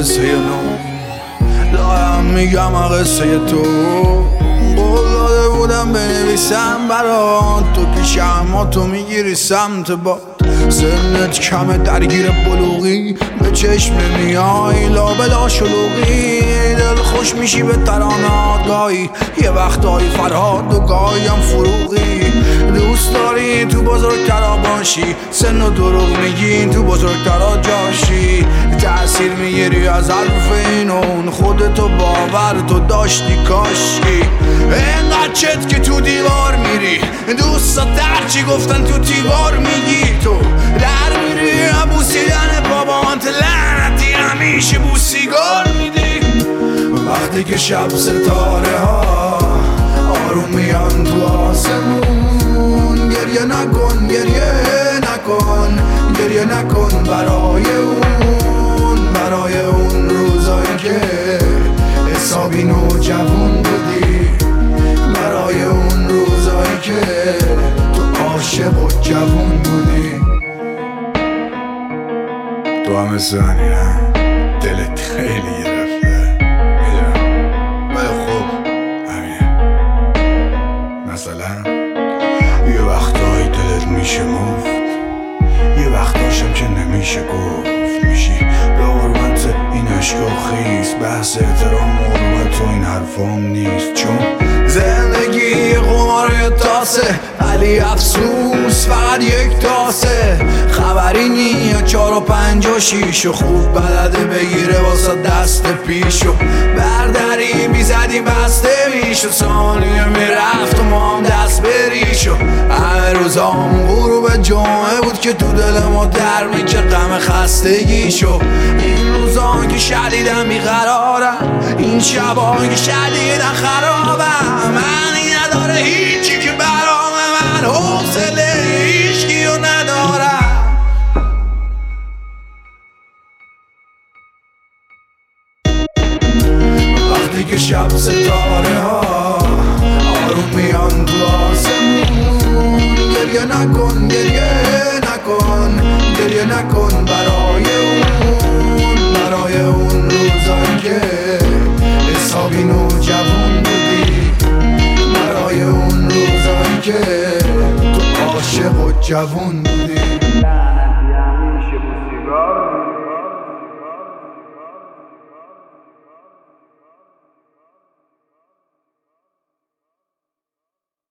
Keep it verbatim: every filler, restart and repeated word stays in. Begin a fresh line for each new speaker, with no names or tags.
قصه نو لایم میگم قصه تو قول داده بودم بنویسم برات تو پیشم اما تو میگیری سمت باد سنت کمه درگیر بلوغی به چشم میای لابلا شلوغی دل خوش میشی به ترانات گاهی یه وقتایی فرهاد و گاهیم فروغی دوست داری تو بزرگترا باشی سن و دروغ میگین تو بزرگترا جاشی تأثیر میگیری از حرف اینون خودتو باور تو داشتی کاشی اینقدر چت که تو دیوار میری دوستا درچی گفتن تو دیوار میگی تو در میری بوسیدن بابانت لعنتی همیشه بوسیگار میدی وقتی که شب ستاره ها آروم میان تو آسمون گریه نکن گریه نکن گریه نکن برای اون برای اون روزایی که حسابی نو جوون بودی برای اون روزایی که تو عاشق و جوون بودی تو همه ثانیه دلت خیلی گرفته میدونم ولی خوب همینه مثلا یه وقتایی دلت میشه مفت یه وقتاشم که نمیشه گفت میشی به حرمت این عشق و خیز بحث احترام و حرمت و این حرفام نیست چون زندگی قمار یه تاسه ولی افسوس فقط یک تاسه خبری نیه چار و پنج و شیش و خوب بلده بگیره واسه دست پیشو بردری بیزدی بسته میشو ثانیه میرفت و ما هم دست بریشو همه روزام غروب جمعه بود که تو دل ما در میکه غم خستگیشو این روزان که شدیدم بیقرارم این شبان که شدیدم خرابم معنی نداره هیچی که برام من حوصله هیچکی رو ندارم وقتی که شب ستاره ها آروم میان تو آسمون گریه نکن گریه نکن گریه نکن برای اون برای اون روزایی که حسابی نو جوون بودی برای اون روزایی که تو عاشق و جوون بودی